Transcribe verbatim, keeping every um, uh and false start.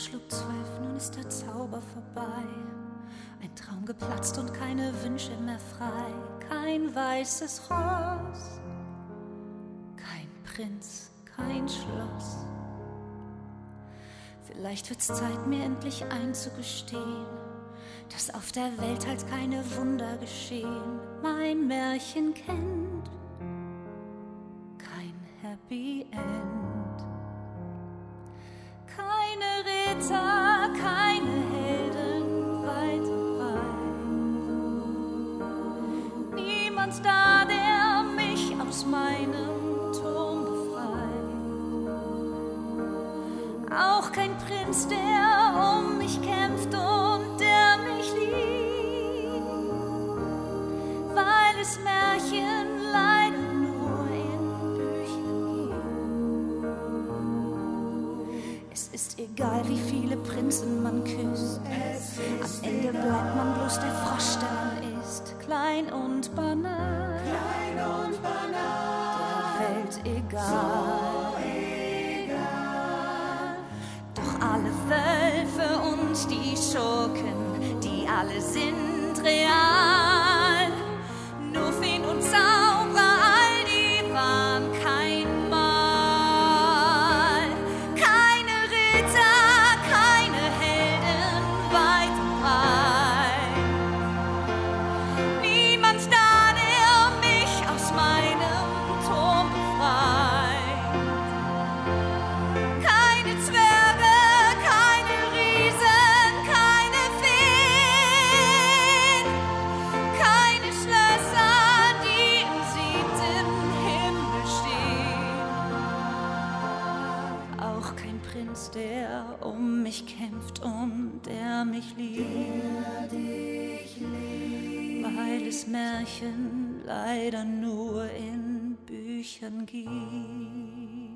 schlug zwölf, nun ist der Zauber vorbei. Ein Traum geplatzt und keine Wünsche mehr frei. Kein weißes Ross, kein Prinz, kein Schloss. Vielleicht wird's Zeit, mir endlich einzugestehen, dass auf der Welt halt keine Wunder geschehen. Mein Märchen kennt kein Happy End. Keine Ritter, keine Helden weit und breit. Niemand da, der mich aus meinem Turm befreit. Auch kein Prinz, der um mich kämpft und der mich liebt, weil es Märchen leider nur in Büchern gibt. Es ist egal, wie viele Prinzen man küsst, am Ende bleibt man bloß der Frosch, der man ist. Klein und banal, klein und banal, der Welt egal. So egal. Doch alle Wölfe und die Schurken, die alle sind real. Nur Feen und Zauberer, all die waren kein Mal. Keine Ritter, keine Helden weit und breit. Niemand da, der mich aus meinem Turm befreit. Keine Zwerge, keine Riesen, keine Feen, keine Schlösser, die im siebten Himmel stehen. Auch kein Prinz, der um mich kämpft und der mich liebt, weil es Märchen leider nur in Büchern gibt.